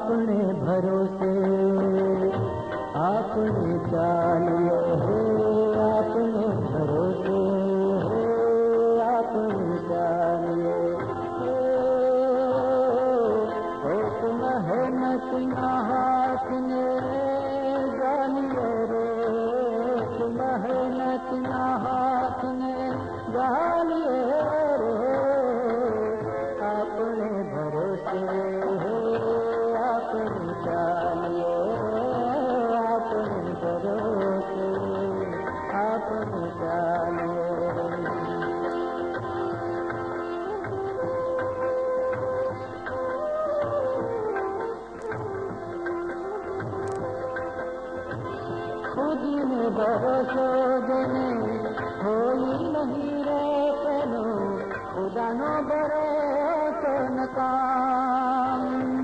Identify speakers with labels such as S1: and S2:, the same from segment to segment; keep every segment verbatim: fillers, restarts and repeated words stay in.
S1: अपने भरोसे आपने चालिए है, अपने भरोसे है, आपने चालिए एक मेहनत ना हाथ में जानिए रे, एक मेहनत ना हाथ में जानिए रे, अपने भरोसे है, अपने चालिए, अपने भरोसे अपने चालिए। खुद में भरोसे देने होई नहीं रे तेनो, खुदा नो भरोसे न काम,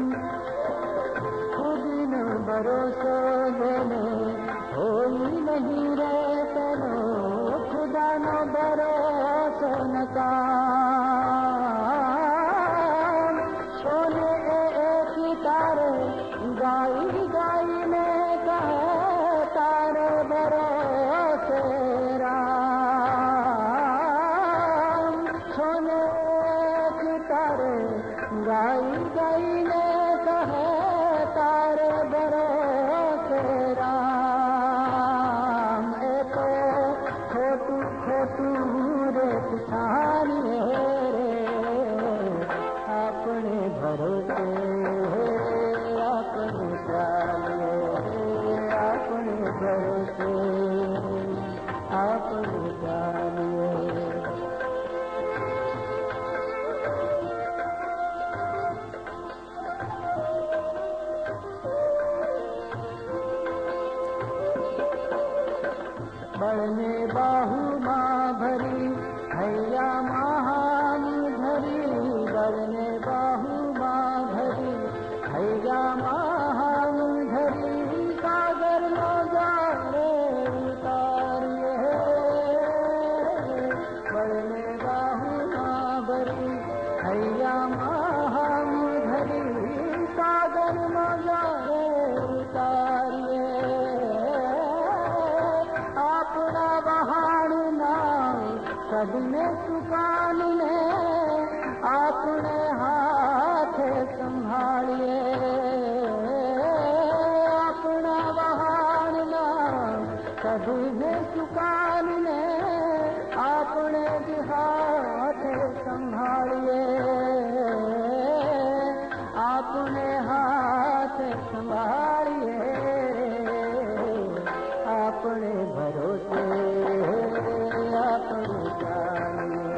S1: खुद में भरोसे देने होई नहीं रे तेनो, खुदा नो भरोसे न काम। सोने एक तारे गाई गाई में कहे तारे भरोसे राम, सोने की तारे गाई गाई ने कहे तारे भरोसे राम। ए तो छोटू छोटू रे किसानी रे, अपने भरोसे अपने चालिए, अपने भरोसे अपने चालिए। बढ़ने बाहु माँ भरी हैया महान धरी, बढ़ने बाहु माँ भरी हैया महान धरी, सागर नजारे उतारिए, बढ़ने बाहु माँ भरी हैया महान धरी, सागर नजारे उतारिए, अपना बहान नाम सदने सुकान में अपने हाथ संभालिए, अपना बहान नाम सदने सुकान में अपने हाथ संभालिए, अपने हाथ संभालिए, अपने भरोसे अपने जानिए।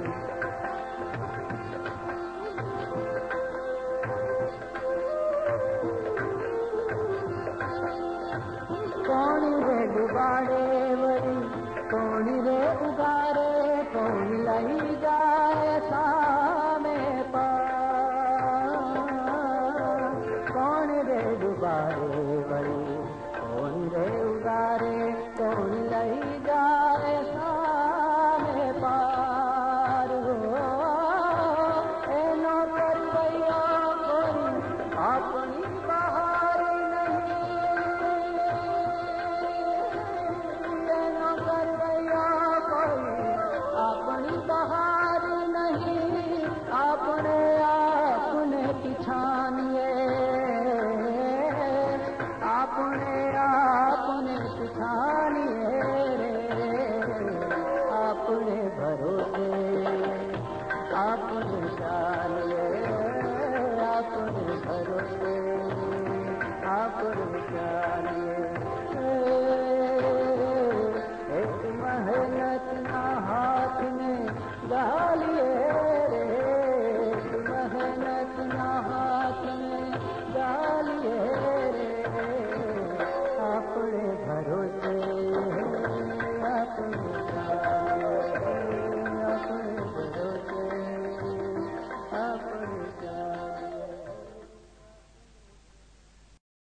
S1: कौन रे डुबाड़े वरी, कौन रे उगारे, कौन लाई जाए सामे पार, कौन रे डुबाड़े वरी, कौन रे उगारे, कौन लाई जाए सामे पार हो। एनो करवैया कोई अपनी बहार नहीं, एनो करवैया कोई अपनी बहार नहीं, अपने आपने पिछानिए, अपने आपने पिछानिए रे, अपने भरोसे अपने जानिए, अपने भरोसे अपने जानिए। एक मेहनत ना हाथ में डालिए